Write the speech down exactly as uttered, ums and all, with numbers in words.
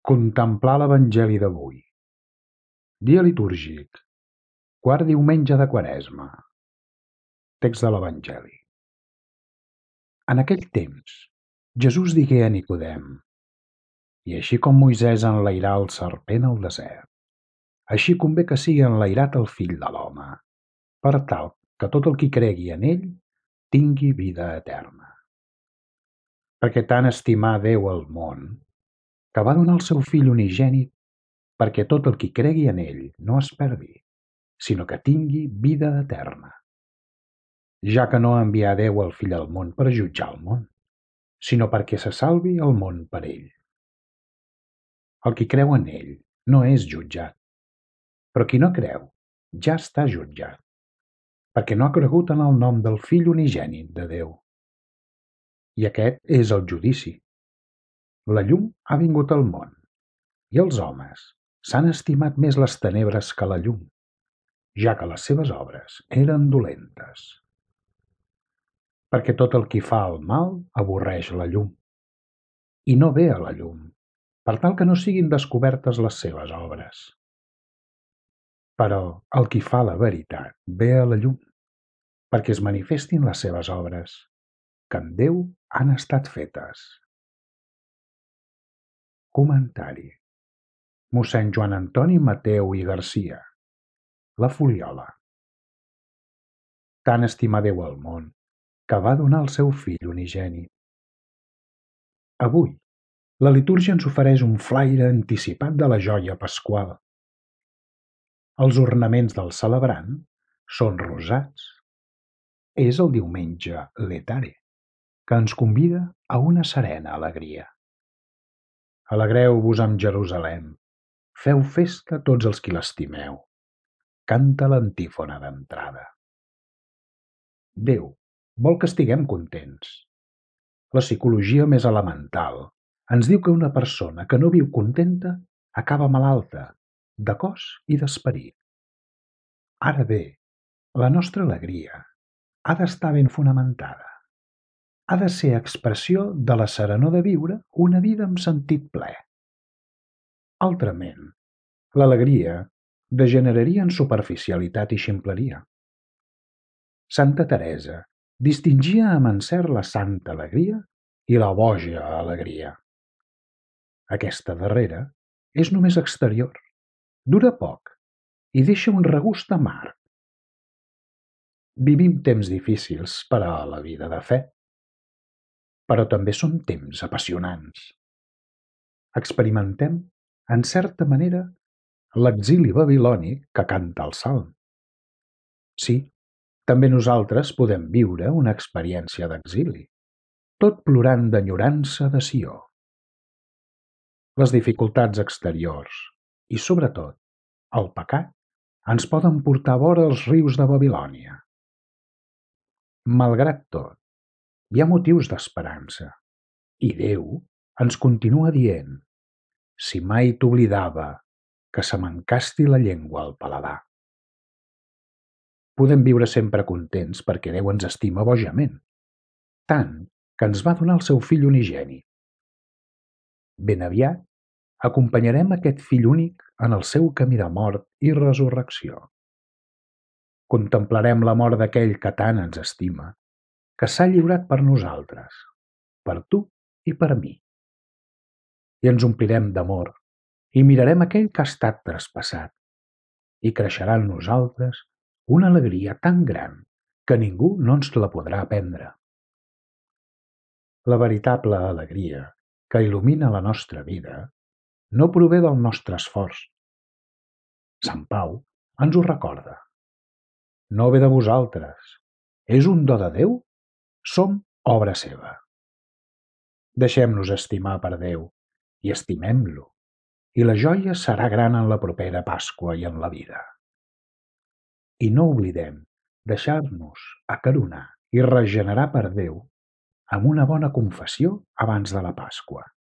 Contemplar l'Evangeli d'avui. Dia litúrgic. Quart diumenge de Quaresma. Text de l'Evangeli. En aquell temps, Jesús digué a Nicodem: I així com Moisès enlairà el serpent al desert, així convé que sigui enlairat el Fill de l'home, per tal que tot el qui cregui en ell tingui vida eterna. Perquè tant estimà Déu el món, que va donar el seu Fill unigènit, perquè tot el qui cregui en ell no es perdi, sinó que tingui vida eterna. Ja que no envià Déu el Fill al món per jutjar el món, sinó perquè se salvi el món per ell. El qui creu en ell no és jutjat, però qui no creu ja està jutjat, perquè no ha cregut en el nom del Fill unigènit de Déu. I aquest és el judici. La llum ha vingut al món, i els homes s'han estimat més les tenebres que la llum, ja que les seves obres eren dolentes. Perquè tot el qui fa el mal avorreix la llum, i no ve a la llum, per tal que no siguin descobertes les seves obres. Però el qui fa la veritat ve a la llum, perquè es manifestin les seves obres, que en Déu han estat fetes. Comentari. Mossèn Joan Antoni Mateu i Garcia. La Fuliola. Tant estimà Déu el món, que va donar el seu Fill unigènit. Avui, la litúrgia ens ofereix un flaire anticipat de la joia pasqual. Els ornaments del celebrant són rosats. És el diumenge Letare, que ens convida a una serena alegria. Alegreu-vos amb Jerusalem, feu festa tots els qui l'estimeu. Canta l'antífona d'entrada. Déu vol que estiguem contents. La psicologia més elemental ens diu que una persona que no viu contenta acaba malalta, de cos i d'esperit. Ara bé, la nostra alegria ha d'estar ben fonamentada. Ha de ser expressió de la serenor de viure una vida amb sentit ple. Altrament, l'alegria degeneraria en superficialitat i ximpleria. Santa Teresa distingia amb encert la santa alegria i la boja alegria. Aquesta darrera és només exterior, dura poc i deixa un regust amarg. Vivim temps difícils per a la vida de fe, però també són temps apassionants. Experimentem, en certa manera, l'exili babilònic que canta el Salm. Sí, també nosaltres podem viure una experiència d'exili, tot plorant d'enyorança de Sió. Les dificultats exteriors i, sobretot, el pecat ens poden portar vora els rius de Babilònia. Malgrat tot, hi ha motius d'esperança, i Déu ens continua dient: si mai t'oblidava, que se m'encasti la llengua al paladar. Podem viure sempre contents perquè Déu ens estima bojament, tant que ens va donar el seu Fill unigènit. Ben aviat acompanyarem aquest Fill únic en el seu camí de mort i resurrecció. Contemplarem la mort d'aquell que tant ens estima, que s'ha lliurat per nosaltres, per tu i per mi. I ens omplirem d'amor i mirarem aquell que ha estat traspassat, i creixerà en nosaltres una alegria tan gran que ningú no ens la podrà prendre. La veritable alegria que il·lumina la nostra vida no prové del nostre esforç. Sant Pau ens ho recorda. No ve de vosaltres, és un do de Déu, som obra seva. Deixem-nos estimar per Déu i estimem-lo, i la joia serà gran en la propera Pasqua i en la vida. I no oblidem deixar-nos acaronar i regenerar per Déu amb una bona confessió abans de la Pasqua.